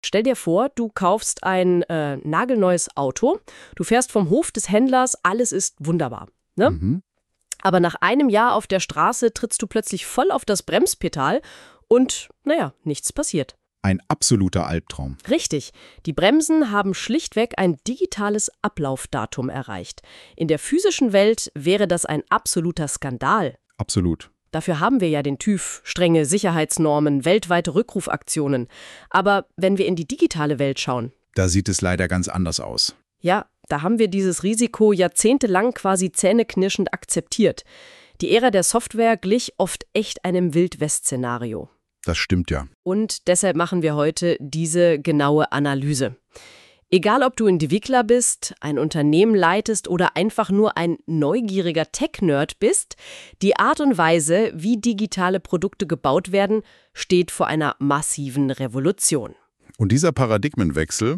Stell dir vor, du kaufst ein nagelneues Auto, du fährst vom Hof des Händlers, alles ist wunderbar. Ne? Mhm. Aber nach einem Jahr auf der Straße trittst du plötzlich voll auf das Bremspedal und, naja, nichts passiert. Ein absoluter Albtraum. Richtig, die Bremsen haben schlichtweg ein digitales Ablaufdatum erreicht. In der physischen Welt wäre das ein absoluter Skandal. Absolut. Dafür haben wir ja den TÜV, strenge Sicherheitsnormen, weltweite Rückrufaktionen. Aber wenn wir in die digitale Welt schauen, Da sieht es leider ganz anders aus. ja, da haben wir dieses Risiko jahrzehntelang quasi zähneknirschend akzeptiert. Die Ära der Software glich oft echt einem Wild-West-Szenario. Das stimmt ja. Und deshalb machen wir heute diese genaue Analyse. Egal, ob du Entwickler bist, ein Unternehmen leitest oder einfach nur ein neugieriger Tech-Nerd bist, die Art und Weise, wie digitale Produkte gebaut werden, steht vor einer massiven Revolution. Und dieser Paradigmenwechsel,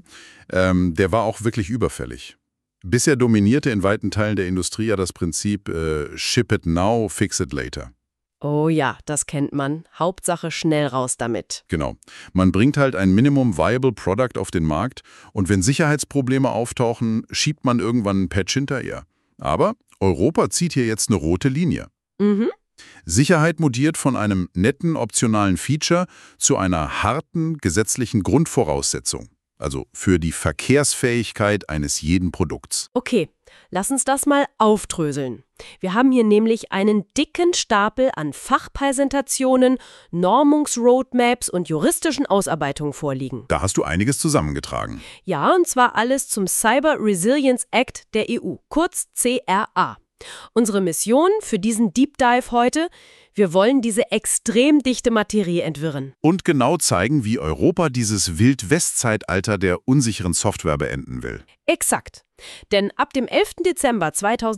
der war auch wirklich überfällig. Bisher dominierte in weiten Teilen der Industrie ja das Prinzip Ship it now, fix it later. Oh ja, das kennt man. Hauptsache schnell raus damit. Genau. Man bringt halt ein Minimum Viable Product auf den Markt und wenn Sicherheitsprobleme auftauchen, schiebt man irgendwann ein Patch hinterher. Aber Europa zieht hier jetzt eine rote Linie. Mhm. Sicherheit mutiert von einem netten optionalen Feature zu einer harten gesetzlichen Grundvoraussetzung. Also für die Verkehrsfähigkeit eines jeden Produkts. Okay, lass uns das mal aufdröseln. Wir haben hier nämlich einen dicken Stapel an Fachpräsentationen, Normungsroadmaps und juristischen Ausarbeitungen vorliegen. Da hast du einiges zusammengetragen. Ja, und zwar alles zum Cyber Resilience Act der EU, kurz CRA. Unsere Mission für diesen Deep Dive heute: Wir wollen diese extrem dichte Materie entwirren. Und genau zeigen, wie Europa dieses Wild-West-Zeitalter der unsicheren Software beenden will. Exakt. Denn ab dem 11. Dezember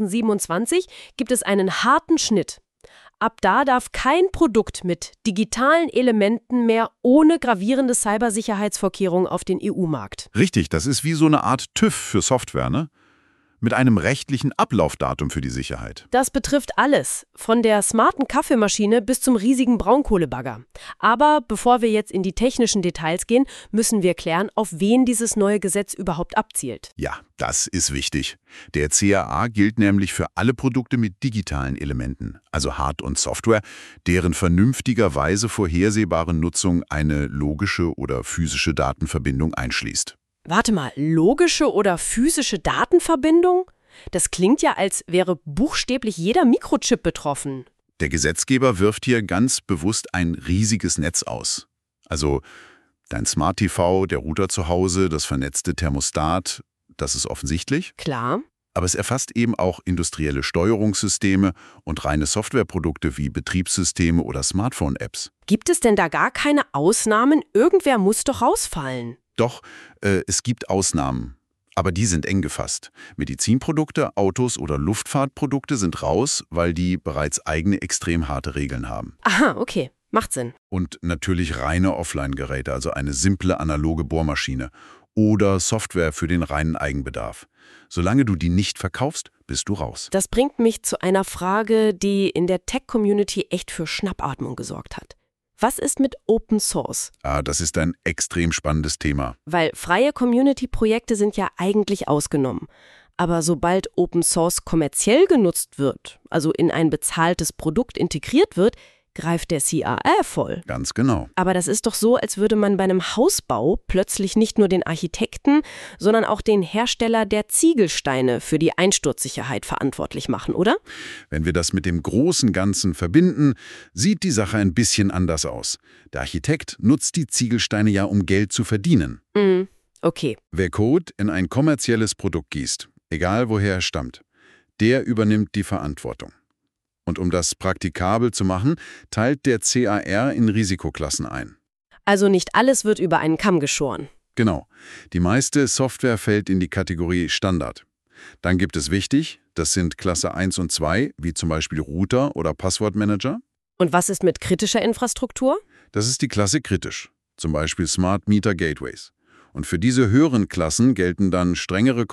2027 gibt es einen harten Schnitt. Ab da darf kein Produkt mit digitalen Elementen mehr ohne gravierende Cybersicherheitsvorkehrungen auf den EU-Markt. Richtig, das ist wie so eine Art TÜV für Software, ne? Mit einem rechtlichen Ablaufdatum für die Sicherheit. Das betrifft alles, von der smarten Kaffeemaschine bis zum riesigen Braunkohlebagger. Aber bevor wir jetzt in die technischen Details gehen, müssen wir klären, auf wen dieses neue Gesetz überhaupt abzielt. Ja, das ist wichtig. Der CAA gilt nämlich für alle Produkte mit digitalen Elementen, also Hard- und Software, deren vernünftigerweise vorhersehbare Nutzung eine logische oder physische Datenverbindung einschließt. Warte mal, logische oder physische Datenverbindung? Das klingt ja, als wäre buchstäblich jeder Mikrochip betroffen. Der Gesetzgeber wirft hier ganz bewusst ein riesiges Netz aus. Also dein Smart TV, der Router zu Hause, das vernetzte Thermostat, das ist offensichtlich. Klar. Aber es erfasst eben auch industrielle Steuerungssysteme und reine Softwareprodukte wie Betriebssysteme oder Smartphone-Apps. Gibt es denn da gar keine Ausnahmen? Irgendwer muss doch rausfallen. Doch, es gibt Ausnahmen, aber die sind eng gefasst. Medizinprodukte, Autos oder Luftfahrtprodukte sind raus, weil die bereits eigene extrem harte Regeln haben. Aha, okay. Macht Sinn. Und natürlich reine Offline-Geräte, also eine simple analoge Bohrmaschine oder Software für den reinen Eigenbedarf. Solange du die nicht verkaufst, bist du raus. Das bringt mich zu einer Frage, die in der Tech-Community echt für Schnappatmung gesorgt hat. Was ist mit Open Source? Das ist ein extrem spannendes Thema. Weil freie Community-Projekte sind ja eigentlich ausgenommen. Aber sobald Open Source kommerziell genutzt wird, also in ein bezahltes Produkt integriert wird, greift der CAA voll. Ganz genau. Aber das ist doch so, als würde man bei einem Hausbau plötzlich nicht nur den Architekten, sondern auch den Hersteller der Ziegelsteine für die Einsturzsicherheit verantwortlich machen, oder? Wenn wir das mit dem großen Ganzen verbinden, sieht die Sache ein bisschen anders aus. Der Architekt nutzt die Ziegelsteine ja, um Geld zu verdienen. Okay. Wer Code in ein kommerzielles Produkt gießt, egal woher er stammt, der übernimmt die Verantwortung. Und um das praktikabel zu machen, teilt der CAR in Risikoklassen ein. Also nicht alles wird über einen Kamm geschoren. Genau. Die meiste Software fällt in die Kategorie Standard. Dann gibt es wichtig, das sind Klasse 1 und 2, wie zum Beispiel Router oder Passwortmanager. Und was ist mit kritischer Infrastruktur? Das ist die Klasse kritisch, zum Beispiel Smart Meter Gateways. Und für diese höheren Klassen gelten dann strengere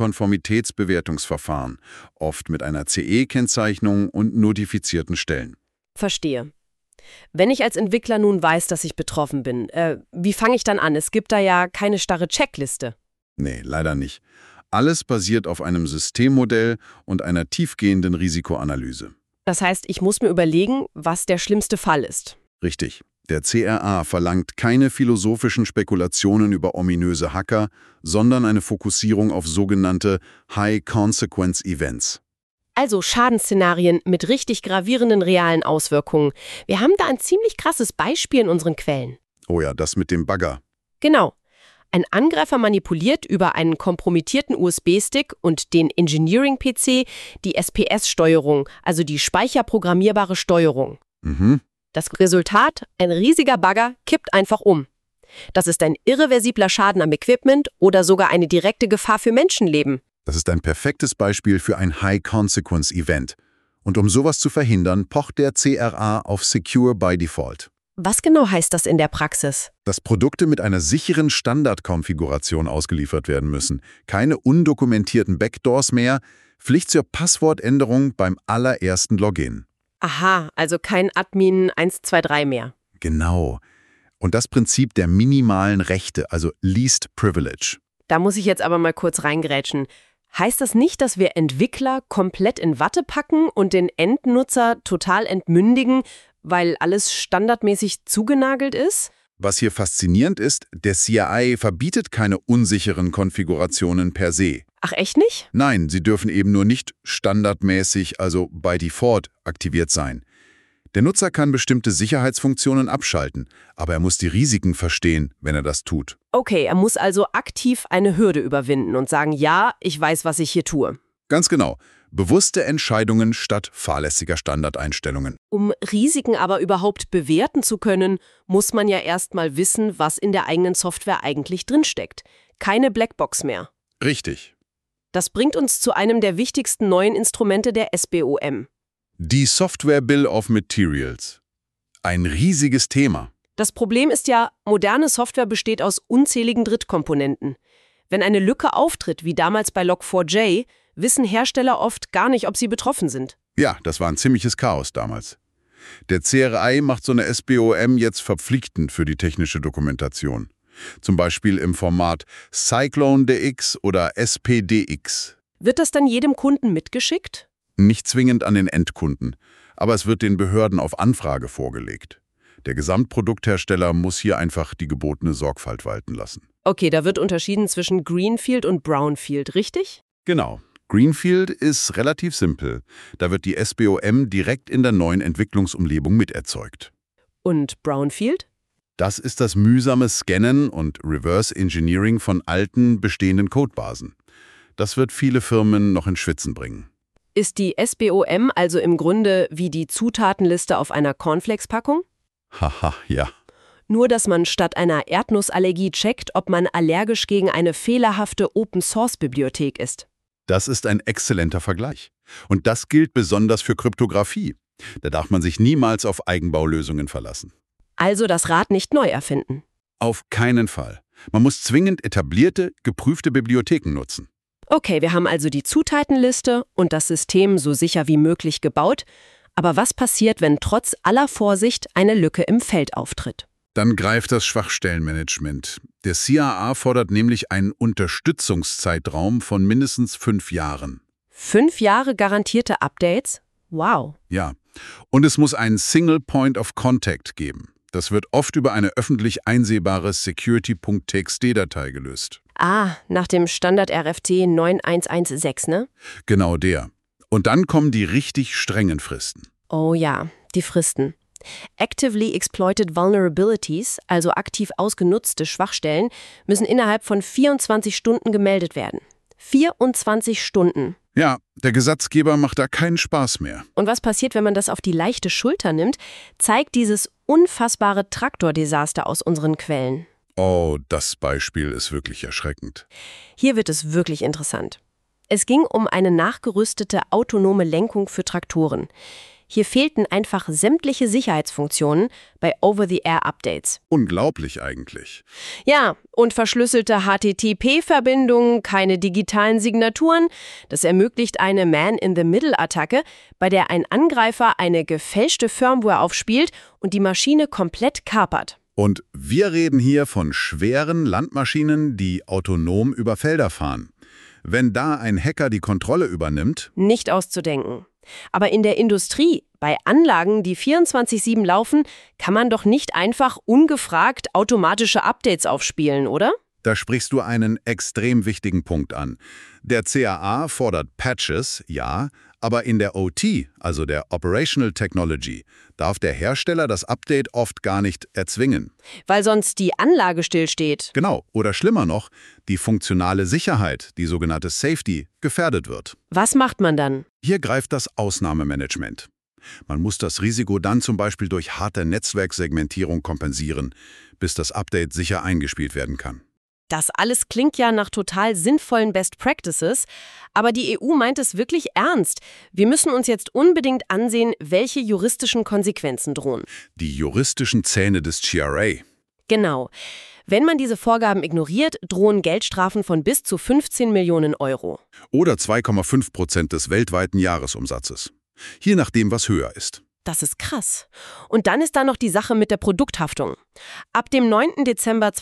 Konformitätsbewertungsverfahren, oft mit einer CE-Kennzeichnung und notifizierten Stellen. Verstehe. Wenn ich als Entwickler nun weiß, dass ich betroffen bin, wie fange ich dann an? Es gibt da ja keine starre Checkliste. Nee, leider nicht. Alles basiert auf einem Systemmodell und einer tiefgehenden Risikoanalyse. Das heißt, ich muss mir überlegen, was der schlimmste Fall ist. Richtig. Der CRA verlangt keine philosophischen Spekulationen über ominöse Hacker, sondern eine Fokussierung auf sogenannte High-Consequence-Events. Also Schadensszenarien mit richtig gravierenden realen Auswirkungen. Wir haben da ein ziemlich krasses Beispiel in unseren Quellen. Oh ja, das mit dem Bagger. Genau. Ein Angreifer manipuliert über einen kompromittierten USB-Stick und den Engineering-PC die SPS-Steuerung, also die speicherprogrammierbare Steuerung. Das Resultat, ein riesiger Bagger, kippt einfach um. Das ist ein irreversibler Schaden am Equipment oder sogar eine direkte Gefahr für Menschenleben. Das ist ein perfektes Beispiel für ein High-Consequence-Event. Und um sowas zu verhindern, pocht der CRA auf Secure by Default. Was genau heißt das in der Praxis? Dass Produkte mit einer sicheren Standardkonfiguration ausgeliefert werden müssen. Keine undokumentierten Backdoors mehr, Pflicht zur Passwortänderung beim allerersten Login. Aha, also kein Admin 123 mehr. Genau. Und das Prinzip der minimalen Rechte, also Least Privilege. Da muss ich jetzt aber mal kurz reingrätschen. Heißt das nicht, dass wir Entwickler komplett in Watte packen und den Endnutzer total entmündigen, weil alles standardmäßig zugenagelt ist? Was hier faszinierend ist, der CIA verbietet keine unsicheren Konfigurationen per se. Ach, echt nicht? Nein, sie dürfen eben nur nicht standardmäßig, also by default, aktiviert sein. Der Nutzer kann bestimmte Sicherheitsfunktionen abschalten, aber er muss die Risiken verstehen, wenn er das tut. Okay, er muss also aktiv eine Hürde überwinden und sagen, ja, ich weiß, was ich hier tue. Ganz genau. Bewusste Entscheidungen statt fahrlässiger Standardeinstellungen. Um Risiken aber überhaupt bewerten zu können, muss man ja erstmal wissen, was in der eigenen Software eigentlich drinsteckt. Keine Blackbox mehr. Richtig. Das bringt uns zu einem der wichtigsten neuen Instrumente der SBOM. Die Software Bill of Materials. Ein riesiges Thema. Das Problem ist ja, moderne Software besteht aus unzähligen Drittkomponenten. Wenn eine Lücke auftritt, wie damals bei Log4j, wissen Hersteller oft gar nicht, ob sie betroffen sind. Ja, das war ein ziemliches Chaos damals. Der CRI macht so eine SBOM jetzt verpflichtend für die technische Dokumentation. Zum Beispiel im Format CycloneDX oder SPDX. Wird das dann jedem Kunden mitgeschickt? Nicht zwingend an den Endkunden, aber es wird den Behörden auf Anfrage vorgelegt. Der Gesamtprodukthersteller muss hier einfach die gebotene Sorgfalt walten lassen. Okay, da wird unterschieden zwischen Greenfield und Brownfield, richtig? Genau. Greenfield ist relativ simpel. Da wird die SBOM direkt in der neuen Entwicklungsumgebung miterzeugt. Und Brownfield? Das ist das mühsame Scannen und Reverse Engineering von alten, bestehenden Codebasen. Das wird viele Firmen noch ins Schwitzen bringen. Ist die SBOM also im Grunde wie die Zutatenliste auf einer Cornflakes-Packung? Haha, ja. Nur, dass man statt einer Erdnussallergie checkt, ob man allergisch gegen eine fehlerhafte Open-Source-Bibliothek ist. Das ist ein exzellenter Vergleich. Und das gilt besonders für Kryptographie. Da darf man sich niemals auf Eigenbaulösungen verlassen. Also das Rad nicht neu erfinden. Auf keinen Fall. Man muss zwingend etablierte, geprüfte Bibliotheken nutzen. Okay, wir haben also die Zutatenliste und das System so sicher wie möglich gebaut. Aber was passiert, wenn trotz aller Vorsicht eine Lücke im Feld auftritt? Dann greift das Schwachstellenmanagement. Der CIA fordert nämlich einen Unterstützungszeitraum von mindestens 5 Jahren. 5 Jahre garantierte Updates? Wow. Ja, und es muss einen Single Point of Contact geben. Das wird oft über eine öffentlich einsehbare Security.txt-Datei gelöst. Ah, nach dem Standard RFC 9116, ne? Genau der. Und dann kommen die richtig strengen Fristen. Oh ja, die Fristen. Actively exploited vulnerabilities, also aktiv ausgenutzte Schwachstellen, müssen innerhalb von 24 Stunden gemeldet werden. 24 Stunden. Ja, der Gesetzgeber macht da keinen Spaß mehr. Und was passiert, wenn man das auf die leichte Schulter nimmt, zeigt dieses unfassbare Traktordesaster aus unseren Quellen. Oh, das Beispiel ist wirklich erschreckend. Hier wird es wirklich interessant. Es ging um eine nachgerüstete autonome Lenkung für Traktoren. Hier fehlten einfach sämtliche Sicherheitsfunktionen bei Over-the-Air-Updates. Unglaublich eigentlich. Ja, und verschlüsselte HTTP-Verbindungen, keine digitalen Signaturen. Das ermöglicht eine Man-in-the-Middle-Attacke, bei der ein Angreifer eine gefälschte Firmware aufspielt und die Maschine komplett kapert. Und wir reden hier von schweren Landmaschinen, die autonom über Felder fahren. Wenn da ein Hacker die Kontrolle übernimmt... Nicht auszudenken. Aber in der Industrie, bei Anlagen, die 24/7 laufen, kann man doch nicht einfach ungefragt automatische Updates aufspielen, oder? Da sprichst du einen extrem wichtigen Punkt an. Der CAA fordert Patches, ja, aber in der OT, also der Operational Technology, darf der Hersteller das Update oft gar nicht erzwingen. Weil sonst die Anlage stillsteht. Genau, oder schlimmer noch, die funktionale Sicherheit, die sogenannte Safety, gefährdet wird. Was macht man dann? Hier greift das Ausnahmemanagement. Man muss das Risiko dann zum Beispiel durch harte Netzwerksegmentierung kompensieren, bis das Update sicher eingespielt werden kann. Das alles klingt ja nach total sinnvollen Best Practices, aber die EU meint es wirklich ernst. Wir müssen uns jetzt unbedingt ansehen, welche juristischen Konsequenzen drohen. Die juristischen Zähne des GRA. Genau. Wenn man diese Vorgaben ignoriert, drohen Geldstrafen von bis zu 15 Millionen Euro. Oder 2,5% des weltweiten Jahresumsatzes. Je nachdem, was höher ist. Das ist krass. Und dann ist da noch die Sache mit der Produkthaftung. Ab dem 9. Dezember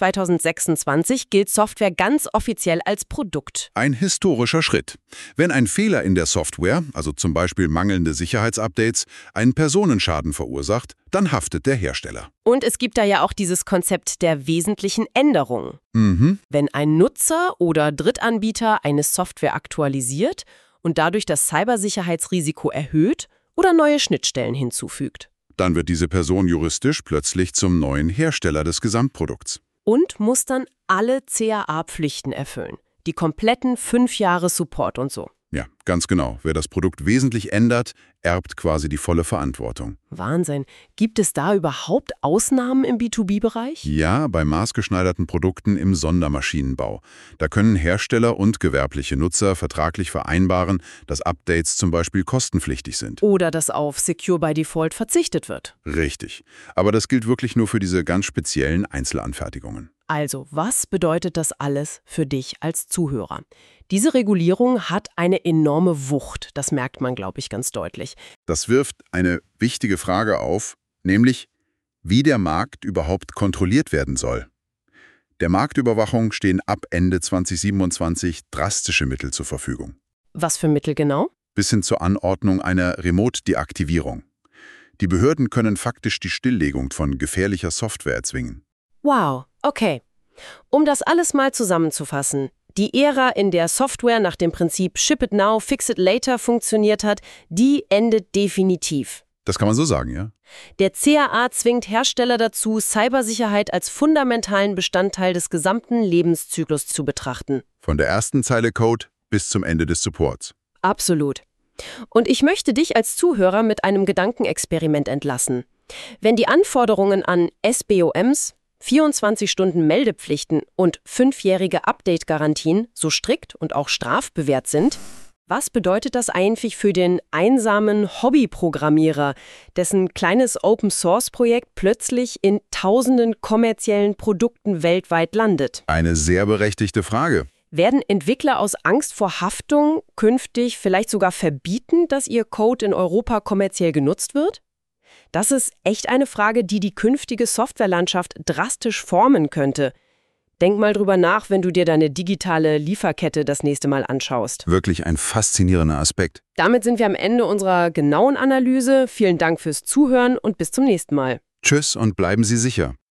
2026 gilt Software ganz offiziell als Produkt. Ein historischer Schritt. Wenn ein Fehler in der Software, also zum Beispiel mangelnde Sicherheitsupdates, einen Personenschaden verursacht, dann haftet der Hersteller. Und es gibt da ja auch dieses Konzept der wesentlichen Änderung. Wenn ein Nutzer oder Drittanbieter eine Software aktualisiert und dadurch das Cybersicherheitsrisiko erhöht, oder neue Schnittstellen hinzufügt. Dann wird diese Person juristisch plötzlich zum neuen Hersteller des Gesamtprodukts. Und muss dann alle CAA-Pflichten erfüllen. Die kompletten 5 Jahre Support und so. Ja, ganz genau. Wer das Produkt wesentlich ändert, erbt quasi die volle Verantwortung. Wahnsinn. Gibt es da überhaupt Ausnahmen im B2B-Bereich? Ja, bei maßgeschneiderten Produkten im Sondermaschinenbau. Da können Hersteller und gewerbliche Nutzer vertraglich vereinbaren, dass Updates zum Beispiel kostenpflichtig sind. Oder dass auf Secure by Default verzichtet wird. Richtig. Aber das gilt wirklich nur für diese ganz speziellen Einzelanfertigungen. Also, was bedeutet das alles für dich als Zuhörer? Diese Regulierung hat eine enorme Wucht, das merkt man, glaube ich, ganz deutlich. Das wirft eine wichtige Frage auf, nämlich, wie der Markt überhaupt kontrolliert werden soll. Der Marktüberwachung stehen ab Ende 2027 drastische Mittel zur Verfügung. Was für Mittel genau? Bis hin zur Anordnung einer Remote-Deaktivierung. Die Behörden können faktisch die Stilllegung von gefährlicher Software erzwingen. Wow, okay. Um das alles mal zusammenzufassen. Die Ära, in der Software nach dem Prinzip Ship it now, fix it later funktioniert hat, die endet definitiv. Das kann man so sagen, ja? Der CAA zwingt Hersteller dazu, Cybersicherheit als fundamentalen Bestandteil des gesamten Lebenszyklus zu betrachten. Von der ersten Zeile Code bis zum Ende des Supports. Absolut. Und ich möchte dich als Zuhörer mit einem Gedankenexperiment entlassen. Wenn die Anforderungen an SBOMs, 24-Stunden-Meldepflichten und 5-jährige Update-Garantien so strikt und auch strafbewehrt sind, was bedeutet das eigentlich für den einsamen Hobbyprogrammierer, dessen kleines Open-Source-Projekt plötzlich in tausenden kommerziellen Produkten weltweit landet? Eine sehr berechtigte Frage. Werden Entwickler aus Angst vor Haftung künftig vielleicht sogar verbieten, dass ihr Code in Europa kommerziell genutzt wird? Das ist echt eine Frage, die die künftige Softwarelandschaft drastisch formen könnte. Denk mal drüber nach, wenn du dir deine digitale Lieferkette das nächste Mal anschaust. Wirklich ein faszinierender Aspekt. Damit sind wir am Ende unserer genauen Analyse. Vielen Dank fürs Zuhören und bis zum nächsten Mal. Tschüss und bleiben Sie sicher.